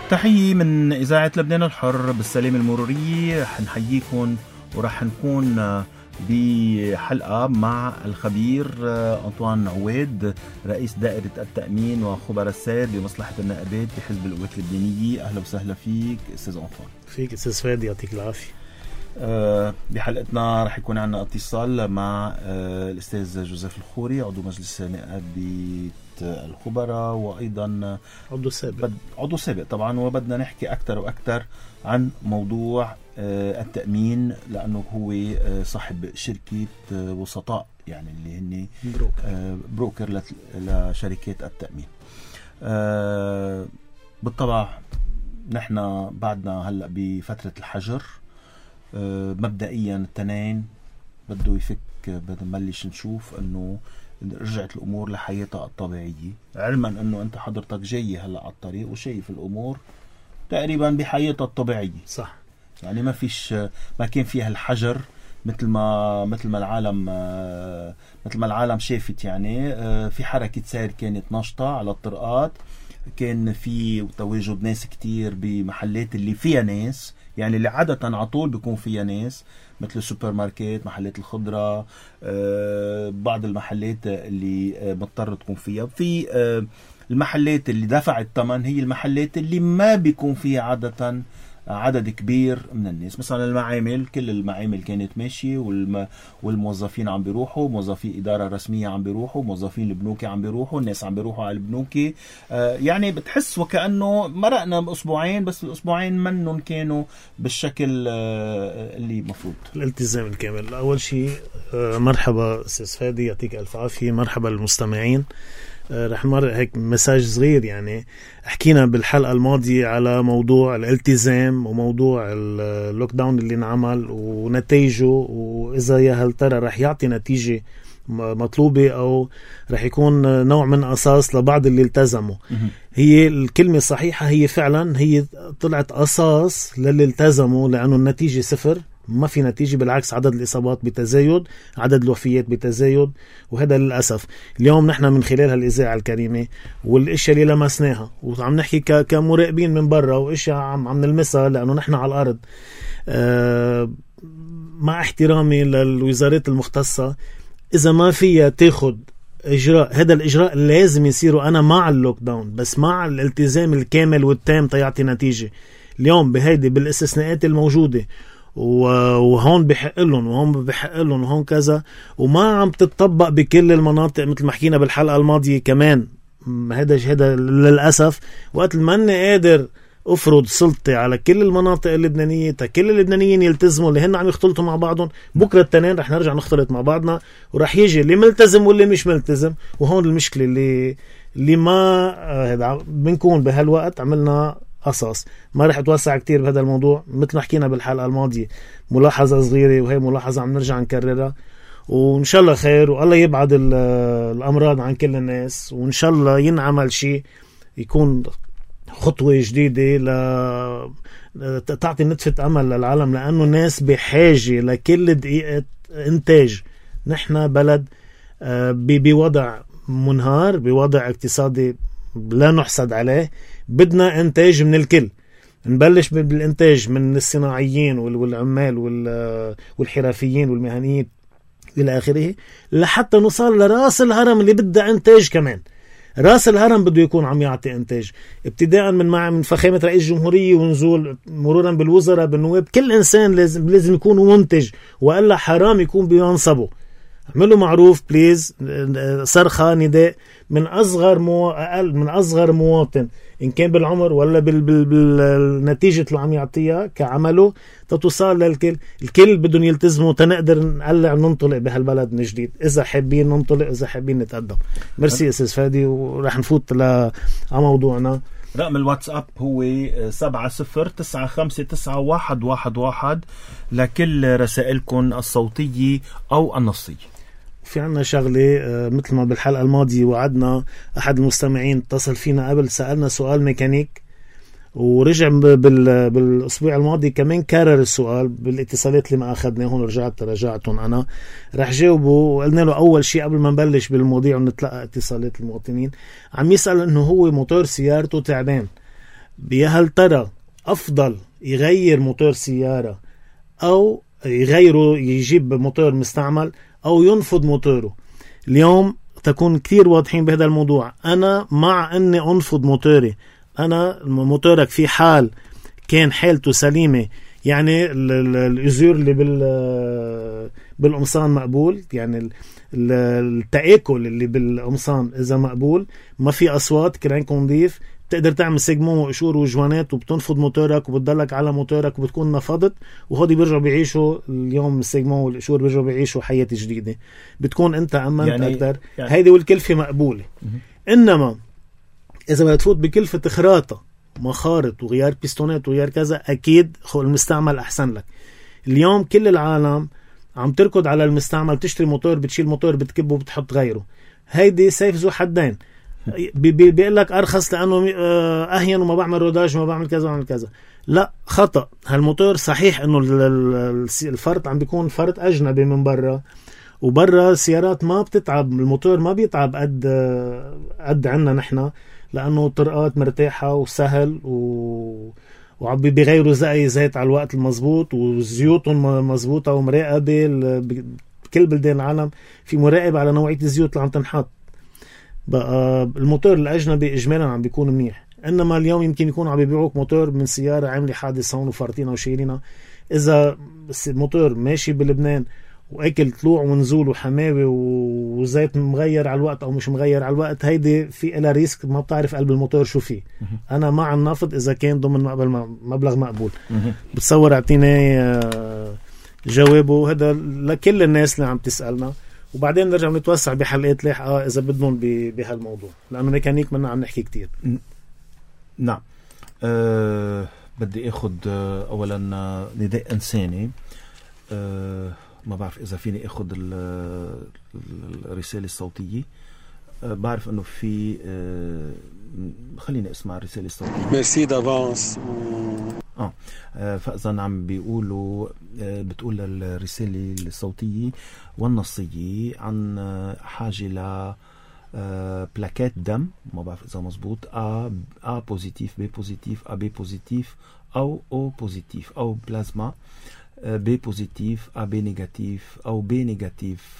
تحية من إذاعة لبنان الحر بالسلامة المرورية. رح نحييكم ورح نكون بحلقة مع الخبير أنطوان عواد رئيس دائرة التأمين وخبراء السير بمصلحة النائبات بحزب القوات اللبنانية. أهلا وسهلا فيك أستاذ أنطوان. فيك أستاذ فادي، يعطيك العافية. بحلقتنا رح يكون عنا اتصال مع الأستاذ جوزيف الخوري عضو مجلس نائبة الخبراء وأيضا عضو سابق طبعا، وبدنا نحكي أكتر وأكتر عن موضوع التأمين لأنه هو صاحب شركة وسطاء، يعني اللي هني بروكر لشركات التأمين. بالطبع نحن بعدنا هلأ بفترة الحجر. مبدئيا التنين بده يفك، بدنا نبلش نشوف انه رجعت الامور لحياتها الطبيعيه، علما انه انت حضرتك جاي هلا على الطريق وشايف الامور تقريبا بحياتها الطبيعيه. صح، يعني ما كان فيها الحجر مثل ما العالم شافت. يعني في حركه سير كانت نشطه على الطرقات، كان في تواجد ناس كتير بمحلات اللي فيها ناس، يعني اللي عادة عطول بيكون فيها ناس، مثل السوبر ماركت، محلات الخضرة، بعض المحلات اللي مضطر تكون فيها. في المحلات اللي دفعت الثمن هي المحلات اللي ما بيكون فيها عادة عدد كبير من الناس. مثلا المعامل، كل المعامل كانت ماشية والموظفين عم بيروحوا، موظفين إدارة رسمية عم بيروحوا، موظفين البنوك عم بيروحوا، الناس عم بيروحوا على البنوك. يعني بتحس وكأنه مرقنا بأسبوعين، بس الأسبوعين منهم كانوا بالشكل اللي مفروض. الالتزام الكامل. أول شيء مرحبا أستاذ فادي، يعطيك ألف عافية. مرحبا للمستمعين. رح نمر هيك مساج صغير. يعني حكينا بالحلقة الماضية على موضوع الالتزام وموضوع اللوك داون اللي نعمل ونتائجه، وإذا يا هل ترى رح يعطي نتيجة مطلوبة أو رح يكون نوع من أساس لبعض اللي التزموا. هي الكلمة الصحيحة، هي فعلا هي طلعت أساس للي التزموا، لأنه النتيجة صفر، ما في نتيجة. بالعكس، عدد الإصابات بتزايد، عدد الوفيات بتزايد، وهذا للأسف. اليوم نحن من خلال هالإذاعة الكريمة والإشياء اللي لمسناها وعم نحكي كمراقبين من برا، وإشياء عم نلمسها لأنه نحن على الأرض. مع احترامي للوزارات المختصة، إذا ما فيها تاخد إجراء، هذا الإجراء لازم يصيروا. أنا مع اللوك داون، بس مع الالتزام الكامل والتام تيعطي نتيجة. اليوم بهيدي بالاستثناءات الموجودة، وهون بحق لهم وهون بحق لهم وهون كذا، وما عم تتطبق بكل المناطق مثل ما حكينا بالحلقة الماضية كمان. هذا للأسف. وقت ما أني قادر أفرض سلطة على كل المناطق اللبنانية، كل اللبنانيين يلتزموا اللي هن عم يختلطوا مع بعضهم، بكرة التنين رح نرجع نختلط مع بعضنا، ورح يجي اللي ملتزم واللي مش ملتزم. وهون المشكلة اللي ما بنكون بهالوقت عملنا قصص. ما رح اتوسع كتير بهذا الموضوع، مثل ما حكينا بالحلقة الماضية. ملاحظة صغيرة، وهي ملاحظة عم نرجع نكررها، وإن شاء الله خير، والله يبعد الأمراض عن كل الناس، وإن شاء الله ينعمل شيء يكون خطوة جديدة تعطي نتفة أمل للعالم، لأنه الناس بحاجة لكل دقيقة إنتاج. نحن بلد بوضع منهار، بوضع اقتصادي لا نحسد عليه. بدنا إنتاج من الكل. نبلش بالإنتاج من الصناعيين والعمال والحرفيين والمهنيين إلى آخره، لحتى نوصل لرأس الهرم اللي بدها إنتاج كمان. رأس الهرم بده يكون عم يعطي إنتاج، ابتداء من فخامة رئيس الجمهورية ونزول مرورا بالوزراء بالنواب. كل إنسان لازم يكون منتج، وإلا حرام يكون بمنصبه. اعملوا معروف بليز. صرخة نداء من أصغر مواطن، إن كان بالعمر ولا بالنتيجة اللي عم يعطيها كعمله، تتوصل للكل. الكل بدهم يلتزموا تنقدر نقلع ننطلق بهالبلد من جديد، إذا حابين ننطلق، إذا حابين نتقدم. ميرسي أستاذ فادي، ورح نفوت على موضوعنا. رقم الواتساب هو 70959111 لكل رسائلكم الصوتية أو النصية. في عنا شغلة مثل ما بالحلقة الماضية وعدنا، أحد المستمعين اتصل فينا قبل، سألنا سؤال ميكانيك، ورجع بالأسبوع الماضي كمان كرر السؤال بالاتصالات اللي ما أخذناهم. رجعتهم أنا رح جاوبه. وقلنا له أول شيء قبل ما نبلش بالمواضيع ونتلقى اتصالات المواطنين، عم يسأل إنه هو موتور سيارته تعبان، هل ترى أفضل يغير موتور سيارة أو يغيره يجيب موتور مستعمل أو ينفض موتوره؟ اليوم تكون كثير واضحين بهذا الموضوع. أنا مع أني أنفض موتوري. أنا موتورك في حال كان حالته سليمة، يعني الأزور اللي بالقمصان مقبول، يعني التآكل اللي بالقمصان إذا مقبول، ما في أصوات، كرانك نظيف، بتقدر تعمل سيجمون وقشور وجوانات وبتنفض موتورك وبتضلك على موتورك وبتكون نفضت، وهودي بيرجعوا بيعيشوا اليوم السيجمون والقشور بيرجعوا بيعيشوا حياة جديدة، بتكون أنت أمنت يعني أكتر. يعني هيدي والكلفة مقبولة. إنما إذا بدك تفوت بكلفة خراطة مخارط وغيار بيستونات وغيار كذا، أكيد المستعمل أحسن لك. اليوم كل العالم عم تركض على المستعمل، تشتري موتور، بتشيل موتور بتكبه وبتحط غيره. هيدي سيف ذو حدين. بيقول لك أرخص لأنه أهين وما بعمل روداج وما بعمل كذا وعمل كذا. لا، خطأ. هالموتور صحيح إنه الفرط عم بيكون فرط أجنبي من برا، وبرا السيارات ما بتتعب، الموتور ما بيتعب قد عنا نحنا، لأنه الطرقات مرتاحة وسهل وعم بيغيروا زيت على الوقت المزبوط، وزيوتهم مزبوطة ومراقبة. بكل بلدان العالم في مراقبة على نوعية الزيوت اللي عم تنحط. بقى الموتور الأجنبي إجمالا عم بيكون منيح. إنما اليوم يمكن يكون عم بيبيعوك موتور من سيارة عاملة حادث هون وفارطينها وشيرينها. إذا الموتور ماشي بلبنان وأكل طلوع ونزول وحماوي وزيت مغير على الوقت أو مش مغير على الوقت، هيدي في إلها ريسك، ما بتعرف قلب الموتور شو فيه. أنا مع النفض إذا كان ضمن مبلغ مقبول. بتصور اعطيني جوابه هذا لكل الناس اللي عم تسألنا، وبعدين نرجع نتوسع بحلقات لاحقة إذا بدهم بهالموضوع، لأنه ميكانيك منا عم نحكي كتير. نعم. بدي أخذ أولا نداء إنساني. ما بعرف إذا فيني أخذ الرسالة الصوتية. بعرف أنه في خليني أسمع الرسالة الصوتية. ميرسي دافانس. فإذا عم بيقولوا بتقول الرسالة الصوتية والنصية عن حاجة ل بلاكات دم، ما بعرف إذا مزبوط، A بوزيتيف، B بوزيتيف، AB بوزيتيف أو O بوزيتيف، أو بلازما B بوزيتيف، AB نيجاتيف أو B نيجاتيف.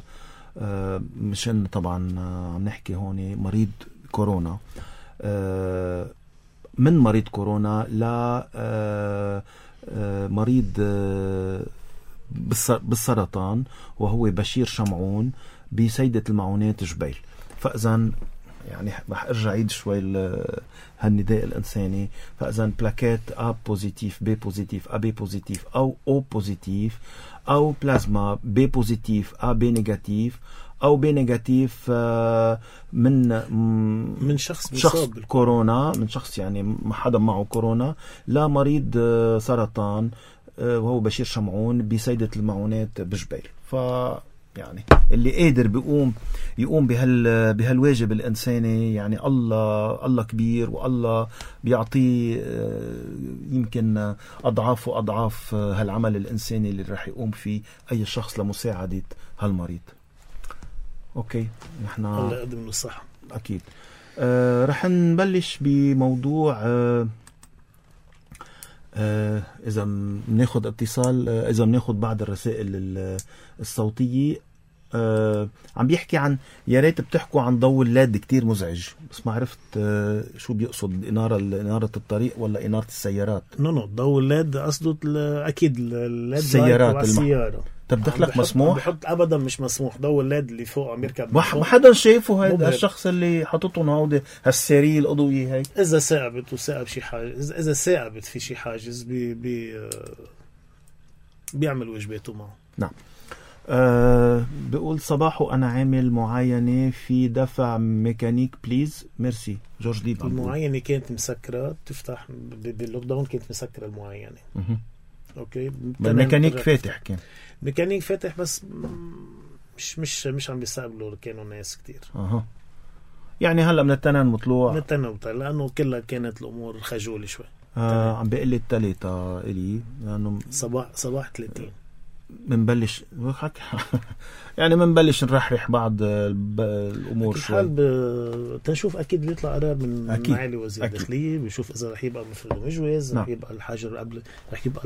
مشان طبعا عم نحكي هون مريض كورونا، من مريض كورونا ل مريض بالسرطان، وهو بشير شمعون بسيدة المعونات جبيل. فإذا يعني رح ارجع عيد شوي هالنداء الانساني. فاذا بلاكات A بوزيتيف، B بوزيتيف، AB بوزيتيف او O بوزيتيف، او بلازما B بوزيتيف، AB نيجاتيف او B نيجاتيف من شخص كورونا، من شخص يعني ما حدا معه كورونا، لا مريض سرطان وهو بشير شمعون بسيدة المعونات بجبيل. يعني اللي قادر يقوم بهالواجب الإنساني، يعني الله كبير، والله بيعطيه يمكن أضعاف وأضعاف هالعمل الإنساني اللي راح يقوم فيه أي شخص لمساعدة هالمريض. أوكي، نحن الله يقدم له الصحة. أكيد. رح نبلش بموضوع إذا بناخد اتصال، إذا بناخد بعض الرسائل الصوتية. عم بيحكي عن يا ريت بتحكوا عن ضوء الليد كتير مزعج، بس ما عرفت شو بيقصد، إنارة الطريق ولا إنارة السيارات؟ نو ضوء الليد قصده أكيد الليد السيارات السيارة. طب دخلك مسموح؟ بحط أبدا مش مسموح. ضوء الليد اللي فوق عم يركب، ما حدا شايفه هيدا الشخص اللي حاططهم هودي هالسيرية الأضوية هاي. إذا ثابت وثاقب شي حاجز، إذا ثابت في شي حاجز بيعمل واجباته معه. نعم. بقول صباح أنا عامل معاينة في دفع ميكانيك بليز. ميرسي. جورج ديب. المعاينة كانت مسكرة، تفتح باللوك داون كانت مسكرة المعاينة. اوكي. الميكانيك فاتح، كان ميكانيك فاتح بس مش عم بيستقبلوا، كانوا ناس كتير. يعني هلا من التنين مطلوع لانه كلها كانت الامور خجولة شوي. عم بقلي الثلاثة الي لانه صباح 30. منبلش يعني منبلش نرحرح بعض الامور شوي. تنشوف اكيد بيطلع قرار من معالي وزير أكيد. الداخليه، بيشوف اذا رح يبقى مفرد مجوز، نعم. رح يبقى الحجر قبل، رح يبقى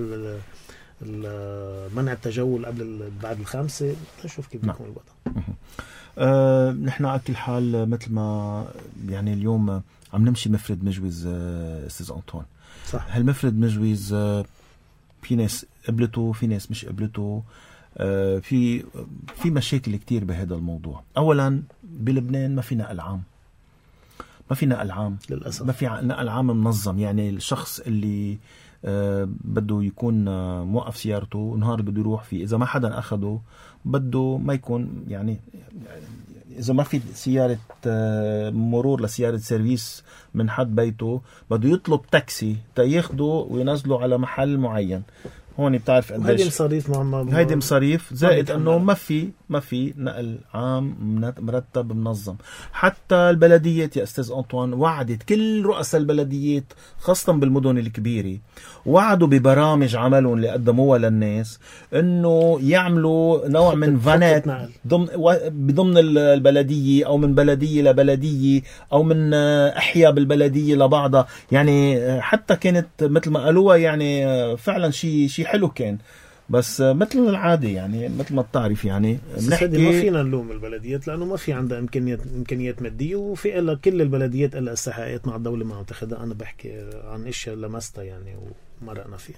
منع التجول قبل بعد الخامسة. نشوف كيف بيكون الوضع. نحن على كل حال مثل ما يعني اليوم عم نمشي مفرد مجوز استاذ أنطوان. صح. هالمفرد مجوز في ناس قبلته، في ناس مش قبلته. في مشاكل كتير بهذا الموضوع. اولا بلبنان ما في نقل عام، ما في نقل عام للاسف، ما في نقل عام منظم. يعني الشخص اللي بده يكون موقف سيارته نهار بده يروح فيه، اذا ما حدا اخده بده ما يكون يعني اذا ما في سيارة مرور لسيارة سيرفيس من حد بيته بده يطلب تاكسي تياخده وينزله على محل معين. هون بتعرف قديش هيدي مصاريف هيدي مصاريف، زائد انه ما في نقل عام مرتب منظم. حتى البلديات يا استاذ أنطوان وعدت كل رؤساء البلديات خاصة بالمدن الكبيرة، وعدوا ببرامج عملهم اللي قدموها للناس انه يعملوا نوع من فانات بضمن البلدية او من بلدية لبلدية او من احياء بالبلدية لبعضها. يعني حتى كانت مثل ما قالوها يعني فعلا شيء حلو كان، بس مثل العادة يعني مثل ما بتعرف يعني بنحكي ما فينا نلوم البلديات لأنه ما في عندها إمكانيات مادية، وفي إلا كل البلديات إلا استحقاقات مع الدولة ما عم تاخدها. أنا بحكي عن إشياء لمستها يعني ومرقنا فيها.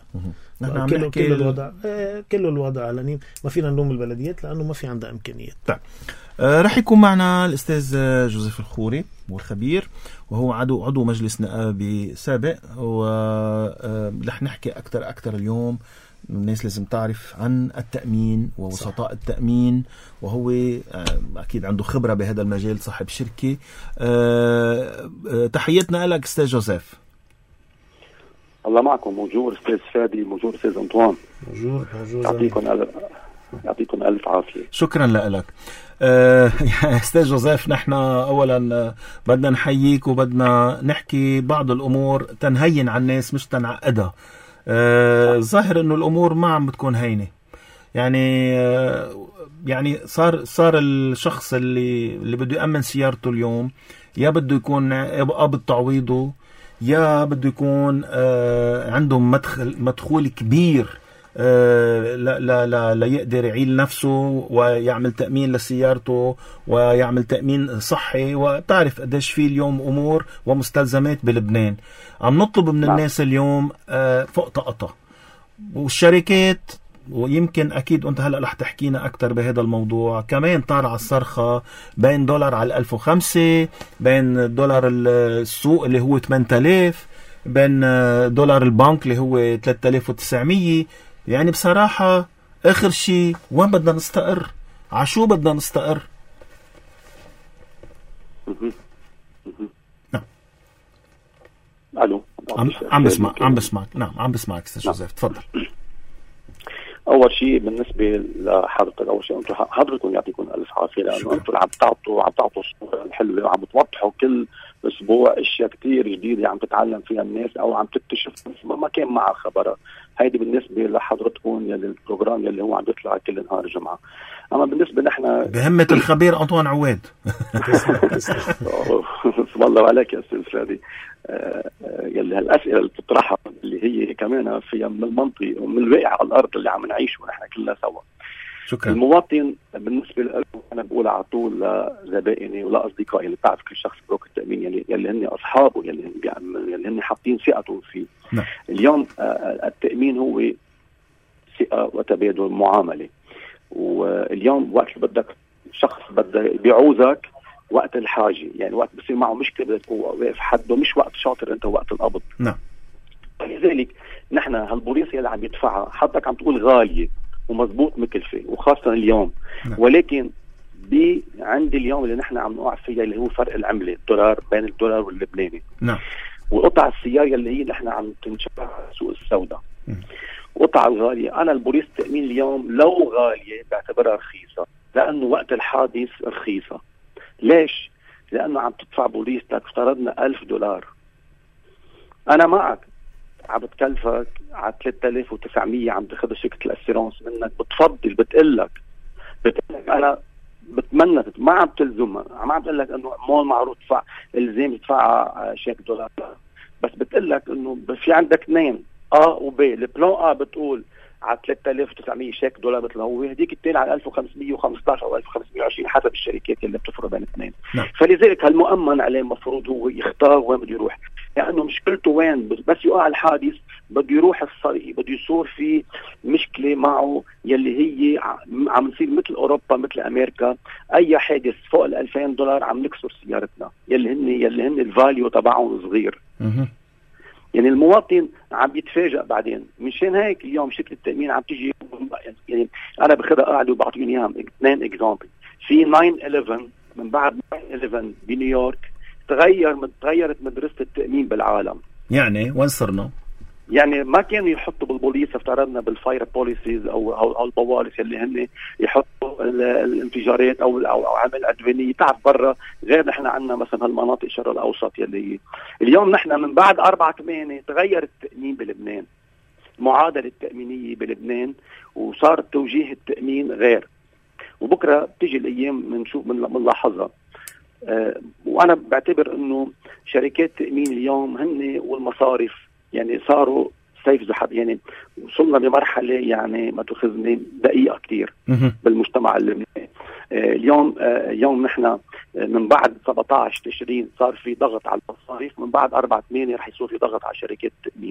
كل الوضع علني، ما فينا نلوم البلديات لأنه ما في عندها إمكانيات. طيب رح يكون معنا الأستاذ جوزيف الخوري والخبير، وهو عضو مجلس نقابي سابق، ورح نحكي أكثر اليوم. الناس لازم تعرف عن التأمين ووسطاء التأمين، وهو أكيد عنده خبرة بهذا المجال، صاحب شركة. تحياتنا لك أستاذ جوزيف. الله معكم. موجود أستاذ فادي، موجود أستاذ أنطوان. موجود. يعطيكم ألف عافية. شكرا لك. أستاذ جوزيف، نحن أولا بدنا نحييك وبدنا نحكي بعض الأمور تنهين عن الناس مش تنعقدها. ظاهر انه الامور ما عم بتكون هينه. يعني صار الشخص اللي بده يأمن سيارته اليوم يا بده يكون قابض تعويضه، يا بده يكون عندهم مدخول كبير لا يقدر يعيل نفسه ويعمل تأمين لسيارته ويعمل تأمين صحي. وتعرف قديش في اليوم أمور ومستلزمات بلبنان عم نطلب من الناس اليوم فوق طاقتها. والشركات، ويمكن أكيد أنت هلأ رح تحكينا أكتر بهذا الموضوع، كمان طالع الصرخة بين دولار على 1005، بين دولار السوق اللي هو 8000، بين دولار البنك اللي هو 3900. يعني بصراحة آخر شيء وين بدنا نستقر؟ عشو بدنا نستقر؟ نعم. ألو. عم بسمعك. نعم عم بسمعك أستاذ جوزيف، تفضل. أول شيء بالنسبة لحضرتك، أول شيء أنتم حضرتكم يعطيكم ألف عافية، لأنه أنتم عم تعطوا الصورة الحلوة وعم بتوضحوا كل أسبوع أشياء كتير جديدة عم تتعلم فيها الناس أو عم تكتشف ما كان معها خبرها. هيدي بالنسبة لحضرتكم يلي البروجرام يلي هو عم بيطلع كل نهار الجمعة. أما بالنسبة نحن بهمة الخبير أنطوان عواد. والله عليك يا أستاذ فادي. يلي هالأسئلة اللي بتطرحها اللي هي كمان فيها من المنطق ومن الواقع على الأرض اللي عم نعيشه ونحن كلنا سوا. شكرا. المواطن بالنسبة له أنا بقول على طول لزبائني ولا أصدقائي اللي بتعرف كل شخص بروك التأمين يلي هن أصحابه يلي هن حاطين ثقتهم فيه. نعم. اليوم التأمين هو ثقة وتبادل معاملة. واليوم وقت اللي بدك شخص بده بيعوزك وقت الحاجة، يعني وقت بصير معه مشكلة بدك تكون واقف حده، مش وقت شاطر أنت وقت القبض. نعم. لذلك نحن هالبوليصة اللي عم يدفعها حضرتك عم تقول غالية ومضبوط مكلفة وخاصة اليوم. نعم. ولكن عندي اليوم اللي نحن عم نوقع فيها اللي هو فرق العملة الدولار بين الدولار واللبناني. نعم. وقطع السيارة اللي هي نحن عم تنشبع سوق السوداء. قطع الغالية، أنا البوليس التأمين اليوم لو غالية بعتبرها رخيصة، لأنه وقت الحادث رخيصة. ليش؟ لأنه عم تدفع بوليس لك افترضنا $1000. أنا معك عم بتكلفك على 3900 عم تاخذ شركه الاسيرونس منك، بتفضل بتقلك انا بتمنى ما عم تلزمها، ما عم تقول لك انه مو معروض تدفع الزام تدفع شيك دولار، بس بتقول لك انه في عندك اثنين وبي. البلان بتقول على 3900 شيك دولار مثل هو، هديك الثاني على 1515 او 1520 حسب الشركات اللي بتفرض بين اثنين. فلذلك هالمؤمن عليه المفروض هو يختار وين بده يروح، لانه يعني مشكلته وين بس يقع الحادث بده يروح الصريح، بده يصير في مشكله معه يلي هي عم نصير مثل اوروبا مثل امريكا، اي حادث فوق ال $2000 عم نكسر سيارتنا يلي هن الفاليو تبعهم صغير. يعني المواطن عم يتفاجئ بعدين. مشان هيك اليوم شركه التامين عم تيجي، يعني انا باخذها قاعده وبعطيهم اياها اثنين اكزامبل. في 9/11 من بعد 9/11 بنيويورك تغيرت مدرسه التامين بالعالم. يعني وين صرنا؟ يعني ما كانوا يحطوا بالبوليس افترضنا بالفاير بوليسيز او البواليس اللي هن يحطوا الانفجارات او عمل ادويه تعرف برا، غير نحن عندنا مثلا هالمناطق الشرق الاوسط يلي اليوم نحن من بعد 4/8 تغير التامين بلبنان، المعادله التامينيه بلبنان، وصار توجيه التامين غير. وبكره بتيجي الايام بنشوف بنلاحظها. وانا بعتبر انه شركات التامين اليوم هن والمصارف يعني صاروا سيف زحف، يعني وصلنا لمرحله يعني ما تاخذني دقيقه كثير بالمجتمع اللبناني. اليوم نحن من بعد 17 تشرين صار في ضغط على المصارف، من بعد 4/8 رح يصير في ضغط على شركات التامين،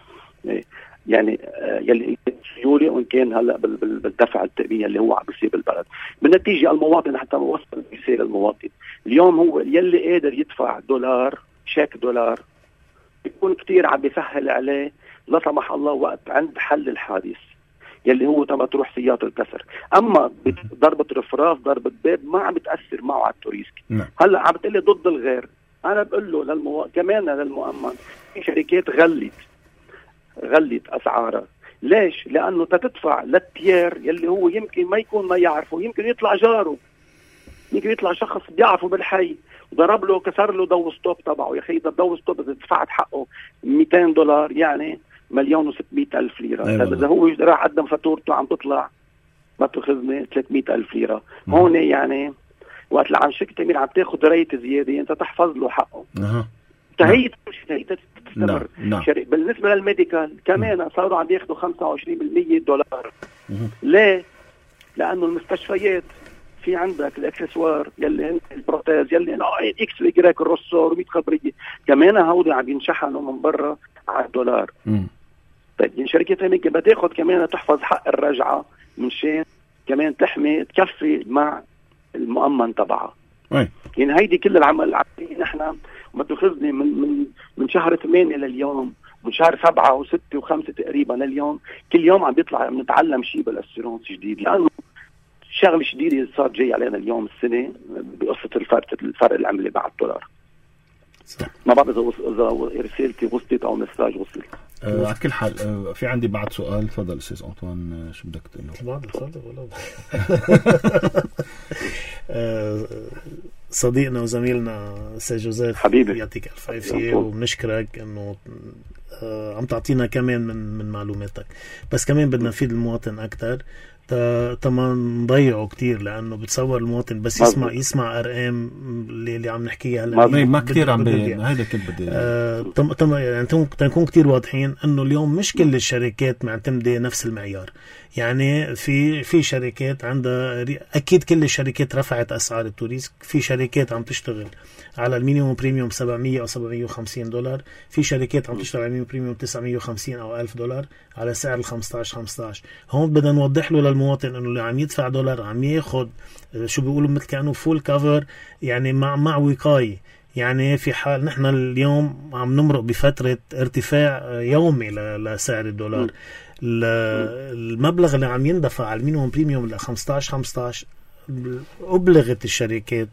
يعني يلي سيولي وان كان هلا بالدفع التامين اللي هو عم بيصير بالبلد. بالنتيجه المواطن حتى وصل رساله المواطن اليوم هو يلي قادر يدفع دولار شيك دولار يكون كتير عم بيسهل عليه لا سمح الله وقت عند حل الحادث يلي هو تما تروح سيارة الكسر. اما ضربة رفراف ضربة باب ما عم بتأثر معه على التوريست. هلا عم بتقلي ضد الغير، انا بقول له كمان للمؤمن في شركات غلت اسعارها. ليش؟ لانه تدفع للتيار يلي هو يمكن ما يكون ما يعرفه، يمكن يطلع جاره، يمكن يطلع شخص بيعرفه بالحي ضرب له كسر له ضو ستوب تبعه. يا اخي ده ضو ستوب اذا دفعت حقه $200 يعني 1,600,000 ليره. اذا هو راح قدم فاتورته عم تطلع ما تاخذني 300,000 ليره. هون يعني وقت اللي عم شركه التامين عم تاخذ ريت زياده انت تحفظ له حقه. هي تستمر. بالنسبه للميديكال كمان صاروا عم ياخذوا 25% دولار. ليه؟ لانه المستشفيات في عندك الاكسسوار يلي هن البروتيز يلي اكس ويجراك الرسور و100 خبريه كمان هودي عم ينشحنوا من برا على الدولار. طيب يعني شركه التامين بدها تاخذ كمان تحفظ حق الرجعه منشان كمان تحمي تكفي مع المؤمن تبعها. يعني هيدي كل العمل نحن ما تاخذني من شهر 8 لليوم، من شهر 7 و6 و5 تقريبا لليوم، كل يوم عم بيطلع بنتعلم شيء بالاسيرونس جديد، لانه شغله جديده صار جاي علينا اليوم السنه بقصه الفرق العملي مع الدولار. ما بعرف اذا رسالتي وصلت او مساج وصل. على كل حال في عندي بعد سؤال. تفضل استاذ انطوان، شو بدك تقول له؟ بعد تفضل ولا صديقنا وزميلنا استاذ جوزيف حبيبي يعطيك الف عافيه، وبنشكرك انه عم تعطينا كمان من معلوماتك، بس كمان بدنا نفيد المواطن اكثر ما نضيعه كتير، لانه بتصور المواطن بس يسمع ارقام اللي عم نحكيها هلا ما كتير عم هيدا كل بدي يعني تنكون كتير واضحين انه اليوم مش كل الشركات معتمده نفس المعيار. يعني في شركات عندها اكيد كل الشركات رفعت اسعار التوريست، في شركات عم تشتغل على المينيموم بريميوم 700 او $750، في شركات عم تشتغل على المينيموم بريميوم 950 او $1,000 على سعر ال 15. هون بدنا نوضح له للمواطن انه اللي عم يدفع دولار عم ياخد شو بيقولوا مثل كانه فول كفر، يعني مع وقايه. يعني في حال نحن اليوم عم نمرق بفتره ارتفاع يومي لسعر الدولار، المبلغ اللي عم يندفع على المينيموم بريميوم ل 15 أبلغت الشركات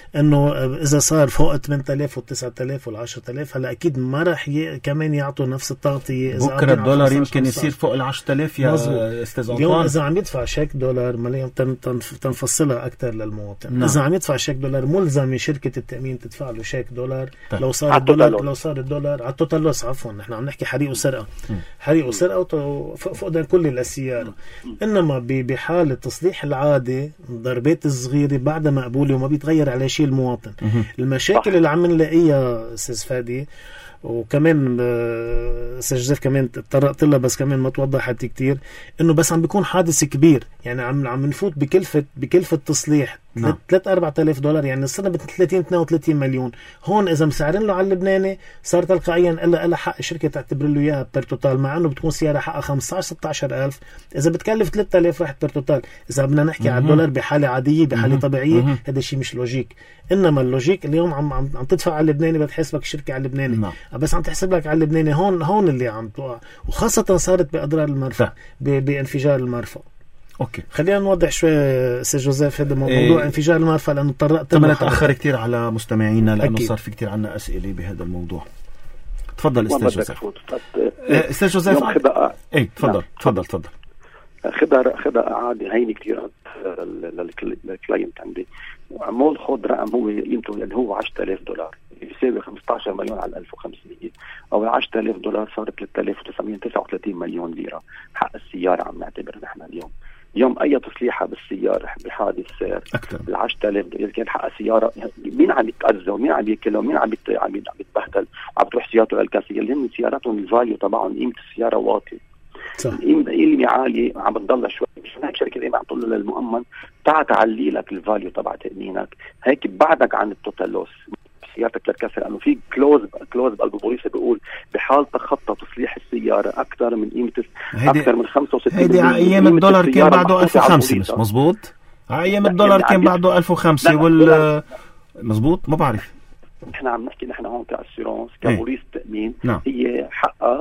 انه اذا صار فوق 8000 و9000 وال10000 هلا اكيد ما راح كمان يعطوا نفس التغطيه. بكره الدولار يمكن يصير فوق ال10000 يا استاذ اليوم عطوان. اذا عم يدفع شيك دولار مليون تنفصلها اكثر للمواطن. نعم. اذا عم يدفع شيك دولار ملزم شركه التامين تدفع له شيك دولار. طيب. لو صار الدولار على التوتال لوس، عفوا نحن عم نحكي حريق وسرقه. حريق وسرقه فقدان كلي للسياره. انما بحاله تصليح العادي ضربات الصغيره بعدها مقبوله وما بيتغير على شيء المواطن. المشاكل اللي عم نلاقيها استاذ فادي، وكمان استاذ جوزيف كمان تطرقت لها بس كمان ما توضحت كتير، انه بس عم بيكون حادث كبير، يعني عم نفوت بكلفة تصليح 3-4,000 دولار، يعني صرنا ب 30-32 مليون. هون اذا مسعرين له على اللبناني صار تلقائيا الا حق الشركه تعتبر له اياها بير توتال، مع انه بتكون سياره حقها 15-16,000. اذا بتكلف 3,000 راح بير توتال. اذا بدنا نحكي على الدولار بحاله عاديه بحاله طبيعيه هذا الشيء مش لوجيك. انما اللوجيك اليوم عم تدفع على اللبناني بتحسبك الشركه على اللبناني، بس عم تحسب لك على اللبناني. هون اللي عم توقع، وخاصه صارت باضرار المرفأ بانفجار المرفأ. اوكي، خلينا نوضح شوي سي جوزيف هذا موضوع انفجار المرفأ، لانه طرقت طبعا تاخر كثير على مستمعينا لانه صار في كثير عنا اسئله بهذا الموضوع. تفضل استاذ جوزيف. استاذ جوزيف اي تفضل. خدها عادي هيني كثير للكلاينت عندي، وعمول خد رقم هو قيمته اللي هو 10,000 دولار يساوي 15 مليون على 1500، او 10,000 دولار صار 3,939 مليون ليره حق السياره. عم نعتبر نحن اليوم اي تصليحه بالسياره بحادث سير ال 10,000 دولار كانت حق سياره، مين عم يتاذى ومين عم ياكلها ومين عم يتبهدل وعم تروح سيارته للكاسيه اللي هم سياراتهم الفاليو تبعهم قيمه السياره واطي، القيمه عاليه عم بتضل شوي. مش هيك شركه دائما عم تقول للمؤمن تعلي لك الفاليو تبع تامينك، هيك بعدك عن التوتال لوس سيارتك للكسر، لانه في كلوز بقلب البوليس بيقول بحال تخطى تصليح السياره اكثر من قيمه اكثر من 65. هيدي على ايام الدولار كان بعده 1005 مش مزبوط؟ على ايام الدولار كان بعده 1005 مزبوط. ما بعرف، نحن عم نحكي نحن هون كاسيرونس كبوليس تامين هي حقها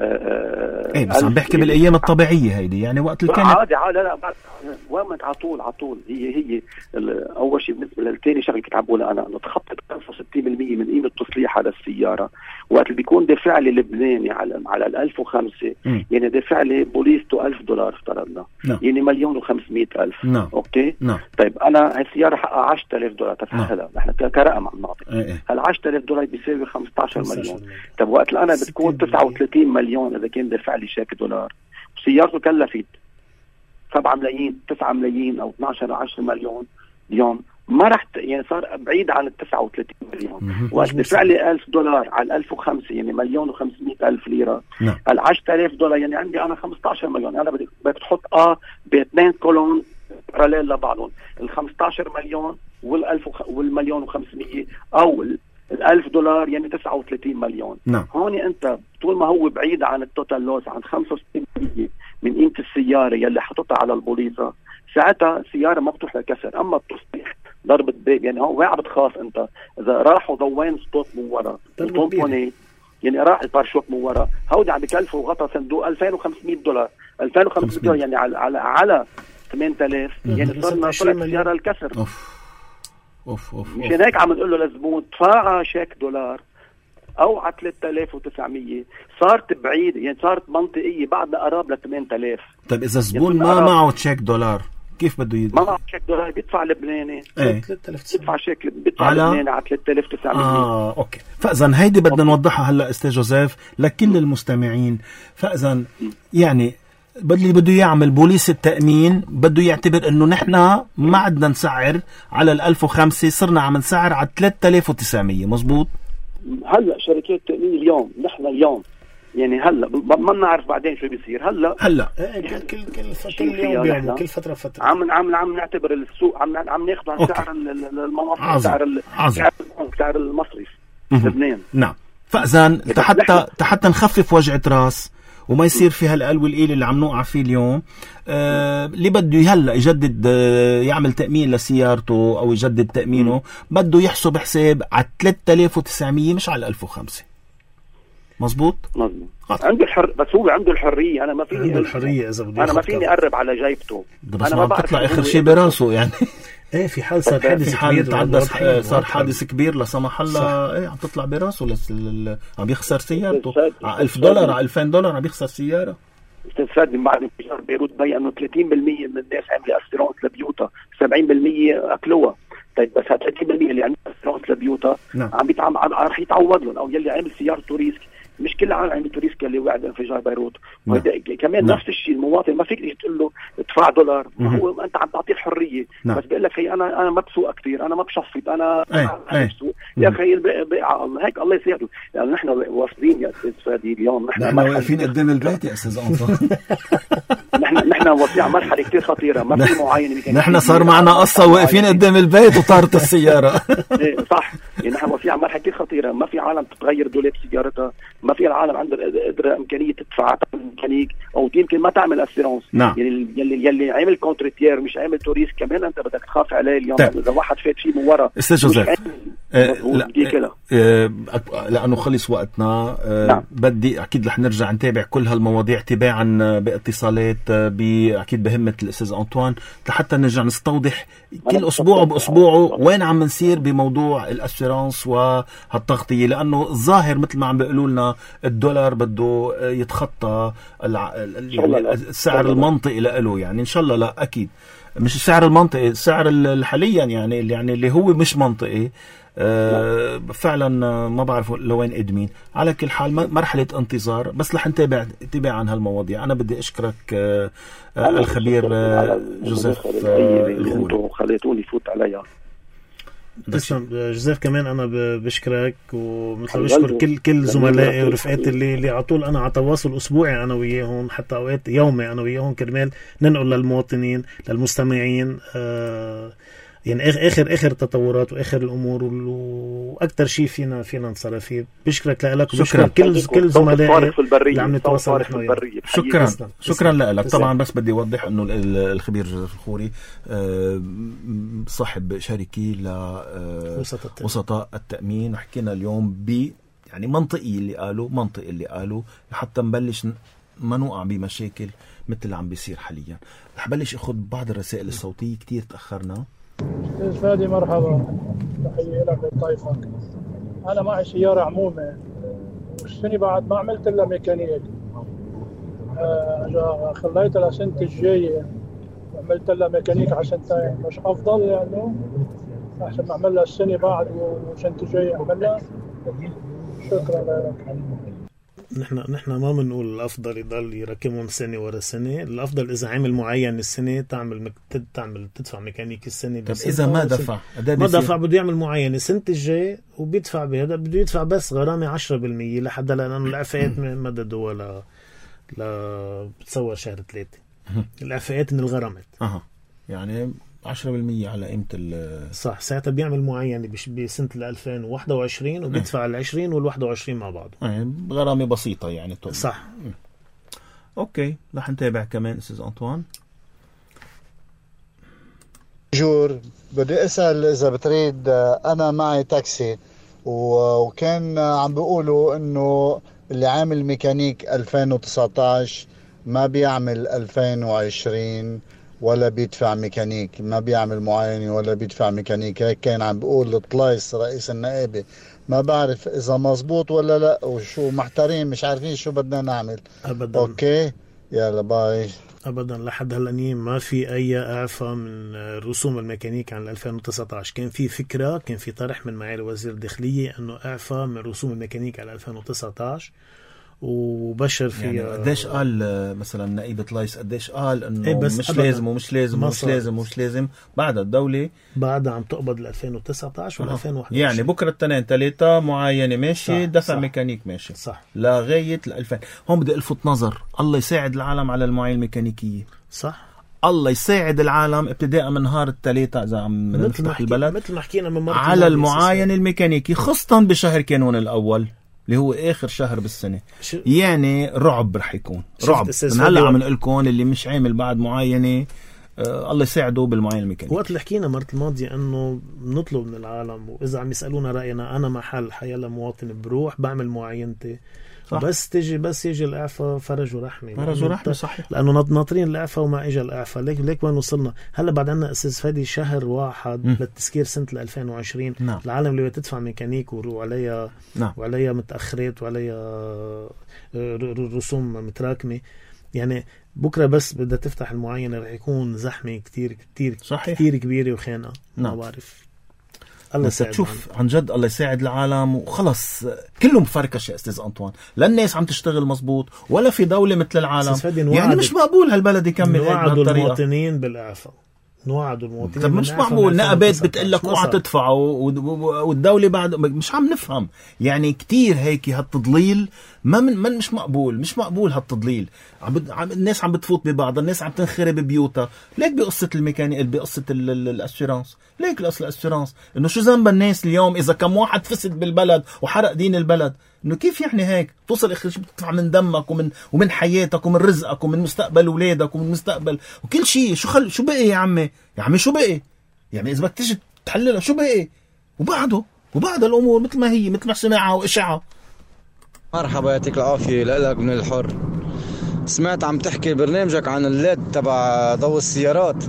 بس عم بحكي بالايام الطبيعيه هيدي، يعني وقت اللي كان عادي لا وين على طول هي اول شيء. بالنسبه للثاني شغله كنت عم بقولها انا انه تخطط 65% من قيمه تصليح هذا السياره، وقت اللي بيكون دافع لي لبناني على ال 1005 يعني دافع لي بوليسته 1000 دولار افترضنا، يعني 1,500,000. اوكي طيب انا هاي السياره حقها 10,000 دولار تفهمها نحن كرقم عم نعطي. هال 10,000 دولار بيساوي 15 مليون. طب وقت اللي انا بتكون 39 مليون اذا كان دافع لي شيك دولار، وسيارته كلفت 7 ملايين 9 ملايين او 12 10 مليون اليوم، ما رح يعني صار بعيد عن ال 39 مليون. وقت دفع لي 1000 دولار على 1005 يعني 1,500,000 ليره. ال 10,000 دولار يعني عندي انا 15 مليون. انا بدك تحط باثنين كولون باراليل لبعضهم، ال 15 مليون والمليون و500 او ال1000 دولار يعني 39 مليون. هون انت طول ما هو بعيد عن التوتال لوس عن 65% من قيمه السياره يلي حطتها على البوليصه، ساعتها السياره ما بتروح للكسر. اما التصليح ضربة بيب يعني هو وين بتخاف انت اذا راحوا ضوين سبوت من ورا وطنطوني يعني راح البارشوك من ورا، هودي عم بكلفوا غطا صندوق 2,500 دولار 2,500 دولار يعني على 8,000 يعني صرنا طلعت سياره الكسر. اوف مشان هيك عم نقول له للزبون دفع شيك دولار او على 3,900. صارت بعيد يعني صارت منطقيه بعدنا قراب ل 8,000. طيب اذا الزبون ما معه تشيك دولار كيف بده يدفع؟ ما معه تشيك دولار بيدفع لبناني. بيدفع شيك بيدفع لبناني على 3,900. اوكي. فاذا هيدي بدنا نوضحها هلا استاذ جوزيف لكل المستمعين. فاذا يعني اللي بده يعمل بوليس التأمين بده يعتبر انه نحن ما عدنا نسعر على 1005، صرنا عم نسعر على 3,900. مزبوط. هلا شركات التأمين اليوم نحن اليوم يعني هلا ما بنعرف بعدين شو بيصير. هلا كل يوم كل فتره عم نعتبر السوق عم ناخذ عن سعر المناطق سعر المصرف لبنان. نعم. فاذا حتى نخفف وجعة راس وما يصير في هالقلب والقيل اللي عم نوقع فيه اليوم. اللي بده هلا يجدد يعمل تأمين لسيارته او يجدد تأمينه بده يحسب حساب على 3,900 مش على 1005. مزبوط. عنده بس هو عنده الحريه. انا ما فيني عنده الحريه اذا بدي انا ما فيني اقرب على جيبته. بس ما بتطلع اخر شيء براسه يعني ايه في حال صار حادث في حال تعدى صار كبير حادث كبير لا سمح الله، ايه عم تطلع براسه عم يخسر سيارته على $1000 على $2000 عم يخسر سياره. استاذ فادي بعد انفجار بيروت بين انه 30% من الناس عملوا اسيرونس لبيوتها، 70% اكلوها. طيب بس 30% اللي عملوا اسيرونس لبيوتها عم رح يتعوض لهم، او يلي عامل سيارته ريسك. مش كل العالم عنده ريسك اللي وقع بانفجار بيروت. كمان نفس الشيء المواطن ما فيك تقول له ادفع $1، ما هو انت عم تعطيه الحريه. بس بيقول لك هي انا ما بسوق كثير، انا ما بشفط، انا بسوق يا اخي بقى الله هيك الله يساعده. لأن نحن واصلين يا استاذ فادي اليوم نحن واقفين قدام البيت يا استاذ أنطون. نحن واصلين على مرحله كثير خطيره، ما في معاينه. نحن صار معنا قصه واقفين قدام البيت وطارت السياره. صح، يعني نحن واصلين على مرحله كثير خطيره، ما في عالم تتغير دولاب سيارتها، ما في العالم عندها قدره امكانيه تدفع ميكانيك او يمكن ما تعمل اسيرونس. يعني يلي عامل كونتريتير مش عامل توريس كمان انت بدك تخاف عليه اليوم. اذا واحد فات فيه من ورا استاذ جوزيف لانه خلص وقتنا. بدي اكيد رح نرجع نتابع كل هالمواضيع تباعا باتصالات اكيد بهمه الاستاذ أنطوان لحتى نرجع نستوضح كل اسبوع باسبوعه وين عم نسير بموضوع الاسيرانس وهالتغطيه. لانه الظاهر مثل ما عم بيقولوا لنا $1 بده يتخطى السعر المنطقي له. يعني ان شاء الله لا اكيد مش السعر المنطقي، السعر حاليا يعني اللي هو مش منطقي. فعلا ما بعرف لوين قدمين. على كل حال مرحلة انتظار، بس رح نتابع عن هالمواضيع. أنا بدي أشكرك الخبير جوزيف الخوري، خليتوني فوت عليها. تسلم جوزيف. كمان أنا بشكرك ومثل بشكر كل زملائي ورفقاتي اللي على طول أنا على تواصل أسبوعي أنا وياهم، حتى أوقات يومي أنا وياهم كرمال ننقل للمواطنين للمستمعين يعني اخر تطورات واخر الامور واكثر شيء فينا نصرف فيه. بشكرك لك وبشكر كل زملائي اللي عم نتواصل نحن وياهم. شكرا لك. طبعا بس بدي اوضح انه الخبير الخوري صاحب شركه لوسطاء التامين، وحكينا اليوم يعني منطقي اللي قالوا لحتى نبلش ما نوقع بمشاكل مثل اللي عم بيصير حاليا. رح بلش اخذ بعض الرسائل الصوتيه، كتير تاخرنا. استاذ فادي مرحبا، تحيه لك ولطيفك. انا معي سياره عمومه والسنه بعد ما عملت لها ميكانيك، خليتها لسنه الجايه عملت لها ميكانيك على سنتين. مش افضل يعني احسن ما اعمل لها السنه بعد وسنه الجايه اعملها؟ شكرا لك. نحن ما بنقول الافضل يضل يركبهم سنه ورا سنه. الافضل اذا عامل معين السنه تدفع ميكانيك السنه. طب اذا ما دفع بده يعمل معين السنه الجاي وبيدفع بهذا، بده يدفع بس غرامه 10% لحد لانه الاعفاءات مددوها بتصور شهر 3 الاعفاءات من الغرامات. يعني 10% على قيمة صح. ساعتها بيعمل معين بسنة 2021 وبيدفع 20 وال21 مع بعض. غرامة بسيطة يعني. صح. اوكي رح نتابع كمان استاذ أنطوان. جور بدي اسأل اذا بتريد، انا معي تاكسي وكان عم بيقولوا انه اللي عامل ميكانيك 2019 ما بيعمل 2020 ولا بيدفع ميكانيك، ما بيعمل معاينة ولا بيدفع ميكانيك. هيك كان عم بيقول الطلايس رئيس النائبة. ما بعرف إذا مزبوط ولا لا، وشو محتارين مش عارفين شو بدنا نعمل. أبدا. أوكي يلا باي. أبدا لحد هلأ ما في أي إعفاء من رسوم الميكانيك عن 2019. كان في فكرة، كان في طرح من معالي وزير الداخلية أنه إعفاء من رسوم الميكانيك على 2019 وبشر فيها. يعني قديش قال مثلا نائب طلايس قديش قال انه مش لازم بعد الدولة بعدها عم تقبض ال 2019 وال 2021. يعني بكره التنين 3 معاينة ماشي، دفع ميكانيك ماشي صح لغاية 2000. هون بدي الفت نظر، الله يساعد العالم على المعاينة الميكانيكية. صح، الله يساعد العالم ابتداء من نهار الثلاثاء اذا عم نفتح البلد مثل ما حكينا من مرة على المعاينة الميكانيكي، خاصة بشهر كانون الاول اللي هو اخر شهر بالسنه. يعني رعب رح يكون رعب من هلا عم نقول لكم اللي مش عامل بعد معاينه الله يساعده بالمعاينة الميكانيكية. وقت اللي حكينا مرة الماضية انه نطلب من العالم، واذا عم يسألونا رأينا، انا محل حيلا مواطن بروح بعمل معاينتي، بس يجي الإعفاء فرج ورحمة. صحيح. لأنه ناطرين الإعفاء وما إجا الإعفاء. ليك وين وصلنا هلا؟ بعد عنا أستاذ فادي شهر واحد للتسكير سنة 2020. نعم. العالم اللي تدفع ميكانيك وعليها نعم. وعليها متأخرات وعليها رسوم متراكمة. يعني بكرة بس بدها تفتح المعاينة رح يكون زحمة كتير كتير صحيح. كتير كبيرة وخانقة. نعم. ما بعرف. الله بس تشوف عن جد الله يساعد العالم وخلص كله مفركش يا أستاذ أنطوان. لا الناس عم تشتغل مزبوط ولا في دولة مثل العالم. يعني مش مقبول هالبلد يكمل هيك بهالطريقة. نوعدوا المواطنين بالإعفاء، نوعدوا المواطنين. طب مش معقول نقابات بتقلك اوعى تدفعوا والدولة بعد مش عم نفهم. يعني كتير هيك هالتضليل مش مقبول هالتضليل. الناس عم بتفوت ببعض، الناس عم تنخرب بيوتها. ليك بقصة الميكانيك بقصة الأسيرانس، ليك الأسيرانس إنه شو ذنب الناس اليوم إذا كم واحد فسد بالبلد وحرق دين البلد؟ إنه كيف يعني هيك توصل آخر شيء بتدفع من دمك ومن حياتك ومن رزقك ومن مستقبل أولادك ومن مستقبل وكل شيء. شو بقي يا عمي شو بقي؟ يعني إذا بدك تيجي تحللها شو بقي؟ وبعد الأمور مثل ما هي، مثل ما سمعها وإشعها. مرحبا، يعطيك العافية. لك من الحر. سمعت عم تحكي برنامجك عن الليد تبع ضوء السيارات،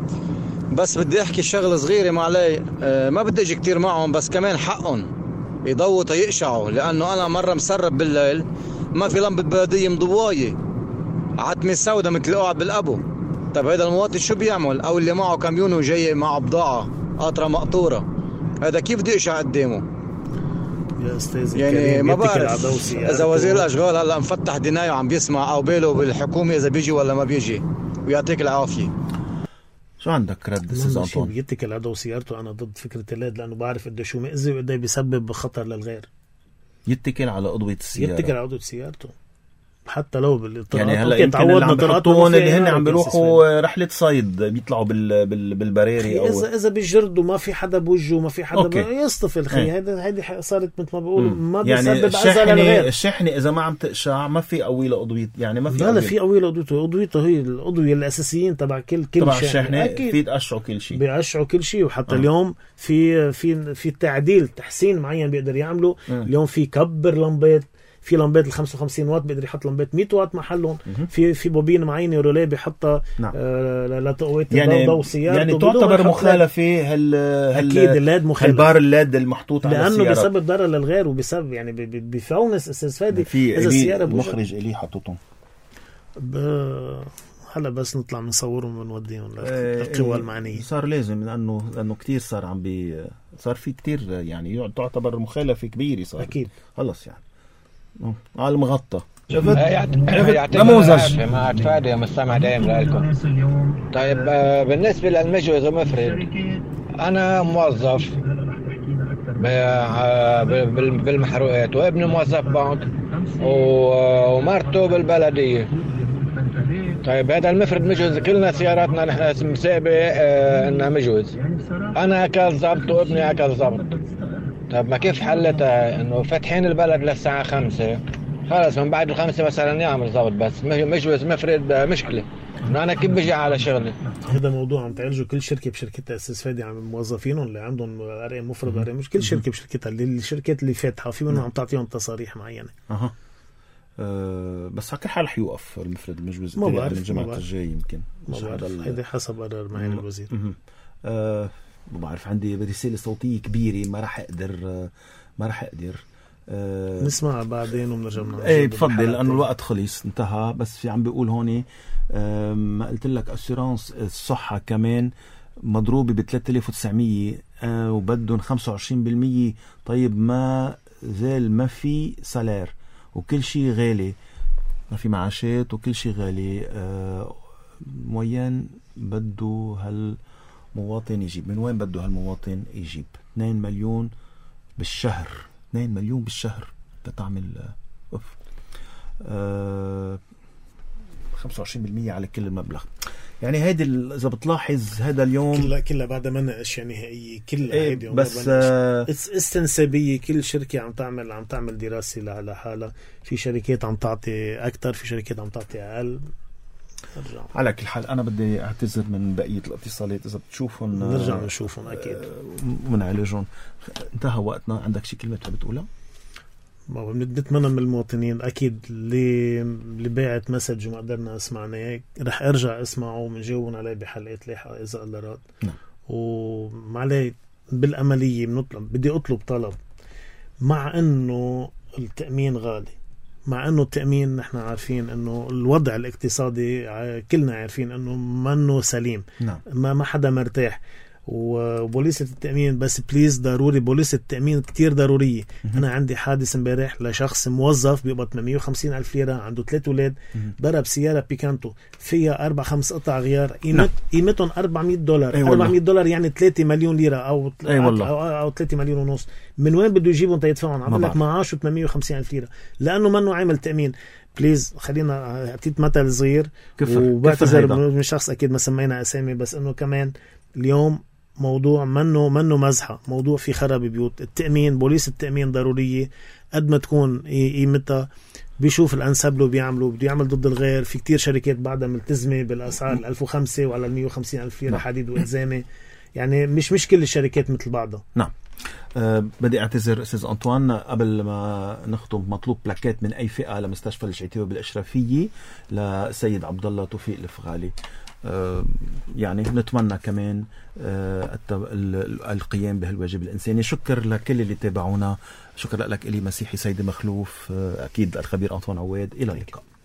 بس بدي احكي شغله صغيره ما علي. ما بدي اجي كتير معهم، بس كمان حقهم يضووا تيقشعوا، لانه انا مره مسرب بالليل ما في لمبه بلديه مضوايه، عتمه سوداء مثل قاعد بالابو. طيب هذا المواطن شو بيعمل؟ او اللي معه كاميون وجاي معه بضاعه قاطره مقطوره، هذا كيف بده يقشع قدامه يا استاذ؟ يعني ما بعرف اذا وزير الاشغال هلا مفتح دنايه وعم بيسمع، او باله بالحكومه اذا بيجي ولا ما بيجي. ويعطيك العافيه. شو عندك رد استاذ انطوان؟ بيتكل على ضوء سيارته. انا ضد فكره الليد لانه بعرف قد شو مؤذي وقد بيسبب خطر للغير. يتكل على أضوية السيارة، يتكل على أضوية سيارته حتى لو بالطرقات. يعني هلا يمكن اللي عم بيحطون اللي هن عم بيروحوا رحلة صيد بيطلعوا بالبراري أو إذا بيجردوا ما في حدا بوجهه ما في حدا يصطفي الخي. هيدي صارت مثل ما بقولوا ما بيسبب أذى للغير. الشحنة إذا ما عم تقشع ما في قوي لأضوية، يعني ما في. لا في قوي لأضويته هي الأضوية الأساسيين تبع كل الشحنة. في تقشعوا كل شيء، بيقشعوا كل شيء. وحتى اليوم في تعديل تحسين معين بيقدر يعمله. اليوم في كبر لمبات، في لمبات ال 55 واط بيقدر يحط لمبات 100 واط محلهم. في بوبين معينه روليه بيحطها لتقويه الضوء سيارته. يعني تعتبر مخالفه اكيد الليد مخالف. البار الليد المحطوط على السياره لانه بيسبب ضرر للغير وبيسبب يعني بفونس استاذ فادي. اذا السياره مخرج الي حطوتهم هلا بس نطلع بنصورهم ونوديهم للقوى المعنيه. صار لازم لانه كتير صار صار في كتير يعني تعتبر مخالفه كبيره صار اكيد. خلص يعني على المغطى. نموذج مع فادي ومستمع دائم لكم. طيب بالنسبة للمجوز ومفرد، أنا موظف بالمحروقات وابني موظف بنك ومرته بالبلدية. طيب هذا المفرد مجوز، كلنا سياراتنا نحن مسابة إنها مجوز. أنا أكل ضبط وابني أكل ضبط. طيب ما كيف حلتها؟ إنه فاتحين البلد للساعة 5، خلص من بعد 5 مثلا يعمل ضبط، بس مجوز مفرد مشكلة. إنه أنا كيف بجي على شغلي؟ هذا موضوع عم تعالجه كل شركة بشركتها أستاذ فادي. عم موظفينهم اللي عندهم أرقام مفرد وأرقام مش كل شركة بشركتها. الشركات اللي فاتحة في منهم عم تعطيهم تصاريح معينة. بس على كل حال رح يوقف المفرد المجوز من الجمعة الجاي يمكن. ما بعرف، هذا حسب قرار معين الوزير. ما بعرف، عندي رسالة صوتية كبيرة ما رح أقدر نسمع بعدين ونرجع. ايه بفضل لأنه الوقت خلص انتهى. بس في عم بيقول هوني ما قلت لك أسيرانس الصحة كمان مضروبة ب 3900 وبدهم 25%. طيب ما زال ما في سالير وكل شيء غالي، ما في معاشات وكل شيء غالي. موين بده هالمواطن يجيب. من وين بده هالمواطن يجيب 2 مليون بالشهر؟ 2 مليون بالشهر تتعمل 25% على كل المبلغ. يعني هيدي إذا بتلاحظ هذا اليوم كلها بعد ما ناقش نهائية كلها هيدي بس استنسابية. كل شركة عم تعمل دراسة على حالها. في شركات عم تعطي أكتر، في شركات عم تعطي أقل. على كل حال أنا بدي أعتذر من بقية الاتصالات، إذا بتشوفهم نرجع نشوفهم أكيد ونعالجهم. انتهى وقتنا. عندك شي كلمة تحب تقولها؟ بنتمنى من المواطنين أكيد اللي باعت مسج وما قدرنا اسمعناه رح أرجع اسمعه ومنجاوبون عليه بحلقات لاحقة إذا الله راد. ومعلي بالأملية بدي أطلب طلب، مع أنه التأمين غالي، مع أنه التأمين نحن عارفين أنه الوضع الاقتصادي كلنا عارفين أنه منه سليم. نعم. ما حدا مرتاح، وبوليسة التأمين بس بليز ضروري، بوليسة التأمين كتير ضرورية. أنا عندي حادث امبارح لشخص موظف بيقبض 850,000 ليرة، عنده 3 أولاد، ضرب سيارة بيكانتو فيها 4-5 قطع غيار قيمتهم $400. $400 يعني 3 مليون ليرة أو 3 مليون ونص. من وين بده يجيبهم تيدفعون؟ عم لك معاشه 850,000 ليرة لأنه منه عامل تأمين. بليز خلينا أعطيت مثل صغير وبعتذر من شخص أكيد ما سمينا أسامي، بس أنه كمان اليوم موضوع منه مزحة، موضوع في خراب بيوت. التأمين، بوليس التأمين ضرورية قد ما تكون قيمتها، بيشوف الأنسب له بيعمله، بده يعمل ضد الغير. في كتير شركات بعدها ملتزمة بالأسعار 1005 وعلى 150,000 ليرة حديد وإلزامة، يعني مش كل الشركات مثل بعضها. نعم. بدي اعتذر أستاذ أنطوان قبل ما نختم، مطلوب بلاكات من أي فئة لمستشفى الشعيتاوي بالإشرافية لسيد عبد الله توفيق الفغالي. يعني نتمنى كمان القيام بهالواجب الإنساني. شكر لكل اللي تابعونا، شكر لك إلي مسيحي سيد مخلوف، أكيد الخبير أنطوان عواد. إلى اللقاء.